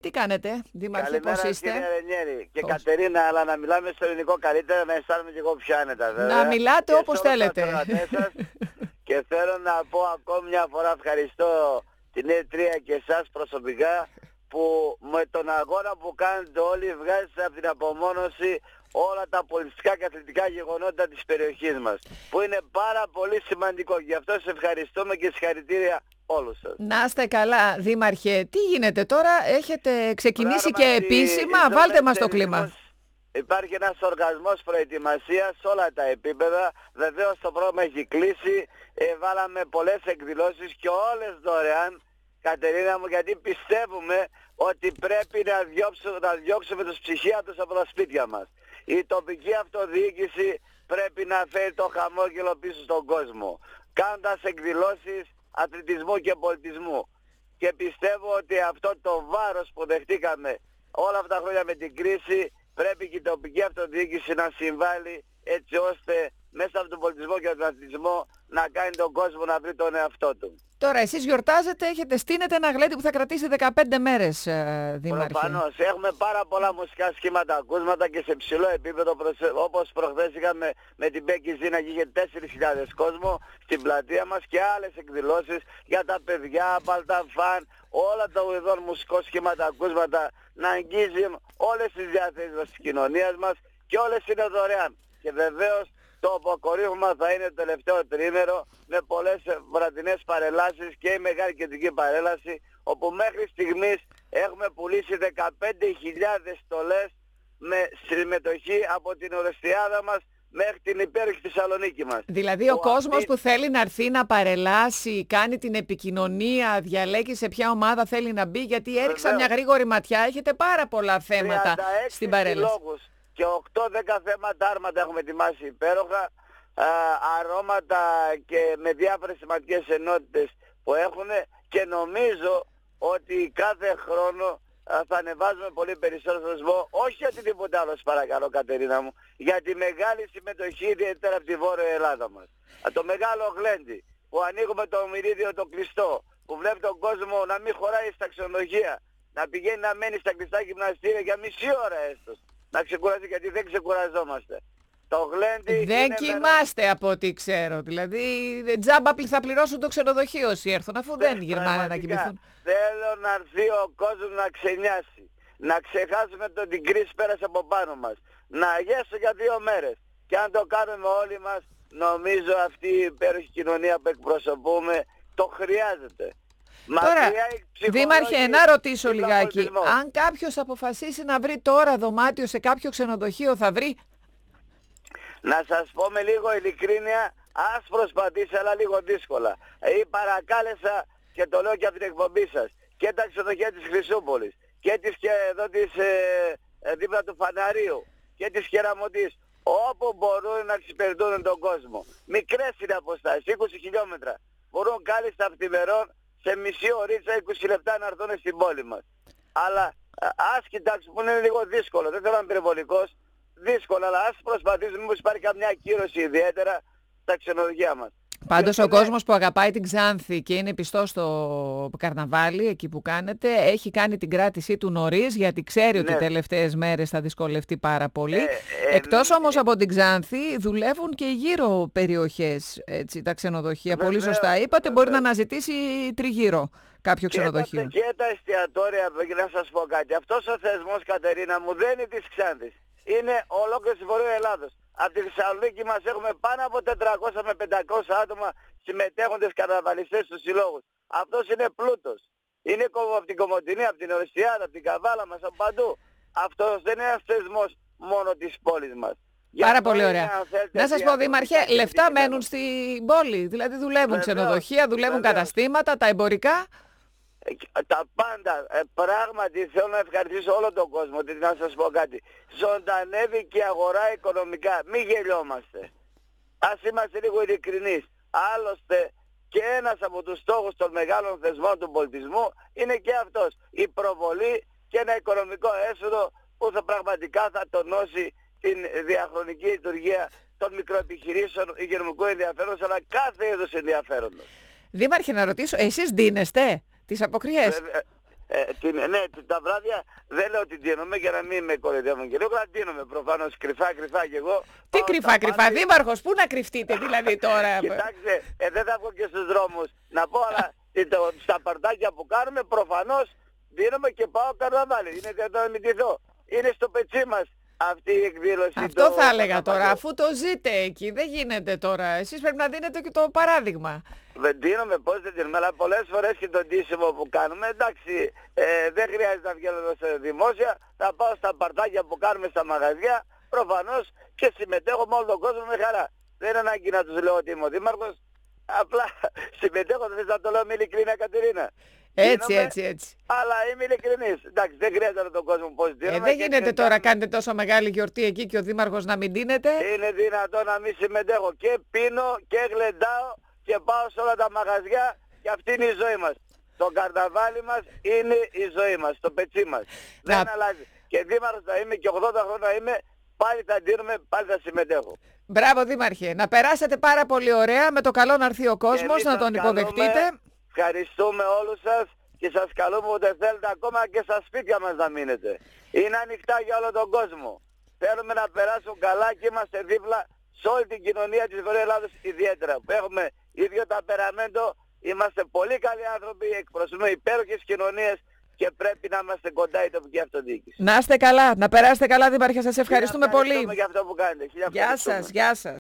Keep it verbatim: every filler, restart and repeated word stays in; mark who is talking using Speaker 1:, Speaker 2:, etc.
Speaker 1: Τι κάνετε, Δήμαρχε, πώς είστε?
Speaker 2: Καλημέρα, κυρία Ρενιέρη και
Speaker 1: Πώς?
Speaker 2: Κατερίνα, αλλά να μιλάμε στο ελληνικό καλύτερα, να αισθάνομαι και εγώ πιο άνετα, βέβαια.
Speaker 1: Να μιλάτε
Speaker 2: Και
Speaker 1: όπως
Speaker 2: σε όλους τους
Speaker 1: θέλετε.
Speaker 2: ακροατές σας. Και θέλω να πω ακόμη μια φορά ευχαριστώ την Ε τρία και εσάς προσωπικά, που με τον αγώνα που κάνετε όλοι βγάζετε από την απομόνωση όλα τα πολιτιστικά και αθλητικά γεγονότα της περιοχής μας, που είναι πάρα πολύ σημαντικό. Γι' αυτό σε ευχαριστούμε και συγχαρητήρια όλους σας.
Speaker 1: Να είστε καλά, Δήμαρχε. Τι γίνεται τώρα, έχετε ξεκινήσει και
Speaker 2: Πράγματι,
Speaker 1: επίσημα,
Speaker 2: στο
Speaker 1: βάλτε μας το
Speaker 2: Μέστερ
Speaker 1: κλίμα.
Speaker 2: Ινδημός Υπάρχει ένας οργασμός προετοιμασίας σε όλα τα επίπεδα. Βεβαίως το πρόγραμμα έχει κλείσει. Ε, βάλαμε πολλές εκδηλώσεις και όλες δωρεάν, Κατερίνα μου, γιατί πιστεύουμε ότι πρέπει να διώξουμε, να διώξουμε τους ψυχίατρους από τα σπίτια μας. Η τοπική αυτοδιοίκηση πρέπει να φέρει το χαμόγελο πίσω στον κόσμο, κάνοντας εκδηλώσεις αθλητισμού και πολιτισμού. Και πιστεύω ότι αυτό το βάρος που δεχτήκαμε όλα αυτά τα χρόνια με την κρίση, πρέπει και η τοπική αυτοδιοίκηση να συμβάλλει έτσι ώστε μέσα από τον πολιτισμό και τον αθλητισμό να κάνει τον κόσμο να βρει τον εαυτό του.
Speaker 1: Τώρα εσείς γιορτάζετε, έχετε στείνετε ένα γλέντι που θα κρατήσει δεκαπέντε μέρες, ε, Δήμαρχε.
Speaker 2: Προφανώς έχουμε πάρα πολλά μουσικά σχήματα, ακούσματα και σε ψηλό επίπεδο, όπως προχθές είχαμε με την Μπέκη Ζήνα και είχε τέσσερις χιλιάδες κόσμο στην πλατεία μας, και άλλες εκδηλώσεις για τα παιδιά, παλταφάν, όλα τα ουδών μουσικό σχήματα, ακούσματα να αγγίζουν όλες τις διαθέσεις της κοινωνίας μας, και όλες είναι δωρεάν. Και βεβαίως το αποκορύφωμα θα είναι το τελευταίο τριήμερο με πολλές βραδινές παρελάσεις και η μεγάλη κεντρική παρέλαση, όπου μέχρι στιγμής έχουμε πουλήσει δεκαπέντε χιλιάδες στολές με συμμετοχή από την Ορεστιάδα μας μέχρι την υπέροχη Θεσσαλονίκη μας.
Speaker 1: Δηλαδή ο
Speaker 2: που
Speaker 1: κόσμος
Speaker 2: αυτή...
Speaker 1: που θέλει να έρθει να παρελάσει, κάνει την επικοινωνία, διαλέγει σε ποια ομάδα θέλει να μπει, γιατί έριξα
Speaker 2: Βεβαίως.
Speaker 1: μια γρήγορη ματιά, έχετε πάρα πολλά θέματα στην παρέλαση.
Speaker 2: Λόγους και οκτώ δέκα θέματα άρματα έχουμε ετοιμάσει υπέροχα, α, αρώματα και με διάφορες σημαντικές ενότητες που έχουν, και νομίζω ότι κάθε χρόνο α, θα ανεβάζουμε πολύ περισσότερο θεσμό, όχι για τίποτα άλλο, παρακαλώ Κατερίνα μου, για τη μεγάλη συμμετοχή ιδιαίτερα από τη Βόρεια Ελλάδα μας. Α, το μεγάλο γλέντι που ανοίγουμε το μυρίδιο το κλειστό, που βλέπει τον κόσμο να μην χωράει στα ξενοδοχεία, να πηγαίνει να μένει στα κλειστά γυμναστήρια για μισή ώρα έστω. Να ξεκουράζει, γιατί δεν ξεκουραζόμαστε. Το γλέντι
Speaker 1: δεν
Speaker 2: είναι
Speaker 1: κοιμάστε με... από ό,τι ξέρω. Δηλαδή τζάμπα θα πληρώσουν το ξενοδοχείο όσοι έρθουν, αφού δεν, δεν γυρνάνε να κοιμηθούν.
Speaker 2: Θέλω να έρθει ο κόσμος να ξενιάσει. Να ξεχάσουμε το την κρίση πέρασε από πάνω μας. Να γέσω για δύο μέρες. Και αν το κάνουμε όλοι μας, νομίζω αυτή η υπέροχη κοινωνία που εκπροσωπούμε το χρειάζεται.
Speaker 1: Τώρα, Δήμαρχε, να ρωτήσω λιγάκι. Αν κάποιος αποφασίσει να βρει τώρα δωμάτιο σε κάποιο ξενοδοχείο, θα βρει?
Speaker 2: Να σας πω με λίγο ειλικρίνεια, ας προσπαθήσει, αλλά λίγο δύσκολα. Ή παρακάλεσα, και το λέω και από την εκπομπή σας, και τα ξενοδοχεία της Χρυσούπολης, και της και εδώ της ε, ε, δίπλα του Φαναρίου, και της Κεραμωτής, όπου μπορούν να εξυπηρετούν τον κόσμο. Μικρές είναι αποστάσεις, είκοσι χιλιόμετρα. Μπορούν κάλλιστα αυτημερών σε μισή ωρίτσα, είκοσι λεπτά να έρθουν στην πόλη μας. Αλλά ας κοιτάξουμε, που είναι λίγο δύσκολο, δεν θέλω να είμαι υπερβολικός, δύσκολο, αλλά ας προσπαθήσουμε μήπως υπάρχει καμιά κύρωση ιδιαίτερα στα ξενοδοχεία μας.
Speaker 1: Πάντως
Speaker 2: και
Speaker 1: ο
Speaker 2: είναι...
Speaker 1: κόσμος που αγαπάει την Ξάνθη και είναι πιστός στο καρναβάλι, εκεί που κάνετε, έχει κάνει την κράτησή του νωρίς, γιατί ξέρει
Speaker 2: ναι.
Speaker 1: ότι οι τελευταίες μέρες θα δυσκολευτεί πάρα πολύ.
Speaker 2: Ε, ε,
Speaker 1: Εκτός
Speaker 2: ε,
Speaker 1: όμως
Speaker 2: ε,
Speaker 1: από την Ξάνθη, δουλεύουν και γύρω περιοχές, έτσι, τα ξενοδοχεία. Βεβαίως, πολύ σωστά είπατε, βεβαίως. Μπορεί να αναζητήσει τριγύρω κάποιο
Speaker 2: και
Speaker 1: ξενοδοχείο.
Speaker 2: Τα, και τα εστιατόρια, να σας πω κάτι, αυτός ο θεσμός, Κατερίνα μου, δεν είναι της Ξάνθης. Είναι ολόκληρη τη Βορειού Ελλάδος. Από τη Θεσσαλονίκη μας έχουμε πάνω από τετρακόσια με πεντακόσια άτομα συμμετέχοντες καρναβαλιστές στους συλλόγους. Αυτός είναι πλούτος. Είναι από την Κομοτηνή, από την Ορεστιάδα, από την Καβάλα μας, από παντού. Αυτός δεν είναι ένας θεσμός μόνο της πόλης μας.
Speaker 1: Πάρα πολύ ωραία. Να σας πω, Δήμαρχε, λεφτά μένουν στην πόλη. Δηλαδή δουλεύουν ξενοδοχεία, δουλεύουν καταστήματα, τα εμπορικά.
Speaker 2: Τα πάντα, ε, πράγματι θέλω να ευχαριστήσω όλο τον κόσμο, ότι να σας πω κάτι. Ζωντανεύει και η αγορά οικονομικά, μην γελιόμαστε. Ας είμαστε λίγο ειλικρινείς. Άλλωστε και ένας από τους στόχους των μεγάλων θεσμών του πολιτισμού είναι και αυτός. Η προβολή και ένα οικονομικό έσοδο που θα πραγματικά θα τονώσει την διαχρονική λειτουργία των μικροεπιχειρήσεων υγειονομικού ενδιαφέροντος, αλλά κάθε είδους ενδιαφέροντος.
Speaker 1: Δήμαρχε, να ρωτήσω, εσείς ντύνεστε τις αποκριές?
Speaker 2: Βέβαια, Ε, την, ναι, τα βράδια δεν λέω ότι δίνουμε για να μην με κοροϊδεύουν και λίγο, αλλά δίνουμε προφανώς κρυφά κρυφά και εγώ.
Speaker 1: Τι κρυφά κρυφά, πάλι... Δήμαρχος, πού να κρυφτείτε δηλαδή τώρα.
Speaker 2: Κοιτάξτε, ε, δεν θα βγω και στους δρόμους να πω, αλλά στα παρτάκια που κάνουμε προφανώς δίνουμε και πάω καρναβάλι. Είναι δυνατόν να μην ντυθώ. Είναι στο πετσί μας αυτή η εκδήλωση.
Speaker 1: Αυτό
Speaker 2: το...
Speaker 1: θα έλεγα τώρα, αφού το ζείτε εκεί, δεν γίνεται τώρα. Εσείς πρέπει να δίνετε και το παράδειγμα.
Speaker 2: Δεν δίνουμε, πώς δεν δίνουμε, αλλά πολλές φορές και το ντύσιμο που κάνουμε, εντάξει, ε, δεν χρειάζεται να βγαίνουμε σε δημόσια, θα πάω στα παρτάκια που κάνουμε στα μαγαζιά, προφανώς και συμμετέχω με όλο τον κόσμο με χαρά. Δεν είναι ανάγκη να τους λέω ότι είμαι ο δήμαρχος, απλά συμμετέχω, δεν θες να το λέω με ειλικρίνεια, Κατερίνα.
Speaker 1: Έτσι,
Speaker 2: δίνομαι, έτσι,
Speaker 1: έτσι.
Speaker 2: Αλλά είμαι ειλικρινής. Εντάξει, δεν χρειάζεται τον κόσμο πώς δίνουμε.
Speaker 1: Ε, δεν γίνεται τώρα, κάνουμε... κάνετε τόσο μεγάλη γιορτή εκεί και ο δήμαρχος να μην δίνετε.
Speaker 2: Είναι δυνατόν να μην συμμετέχω. Και πίνω και γλεντάω και πάω σε όλα τα μαγαζιά και αυτή είναι η ζωή μας. Το καρναβάλι μας είναι η ζωή μας, το πετσί μας. Να... Δεν αλλάζει. Και δήμαρχος θα είμαι και ογδόντα χρόνια είμαι, πάλι θα δίνουμε, πάλι θα συμμετέχω.
Speaker 1: Μπράβο Δήμαρχε. Να περάσετε πάρα πολύ ωραία, με το καλό να έρθει ο κόσμος, να τον υποδεχτείτε.
Speaker 2: Ευχαριστούμε όλους σας και σας καλούμε ότι θέλετε ακόμα και στα σπίτια μας να μείνετε. Είναι ανοιχτά για όλο τον κόσμο. Θέλουμε να περάσουν καλά και είμαστε δίπλα σε όλη την κοινωνία της Βορειοελλάδας Ελλάδος ιδιαίτερα. Που έχουμε ίδιο ταπεραμέντο, είμαστε πολύ καλοί άνθρωποι, εκπροσωπούμε υπέροχες κοινωνίες και πρέπει να είμαστε κοντά η τοπική αυτοδιοίκηση.
Speaker 1: Να είστε καλά, να περάσετε καλά Δήμαρχε, σας ευχαριστούμε πολύ.
Speaker 2: Για αυτό που κάνετε.
Speaker 1: Γεια σας, γεια σας.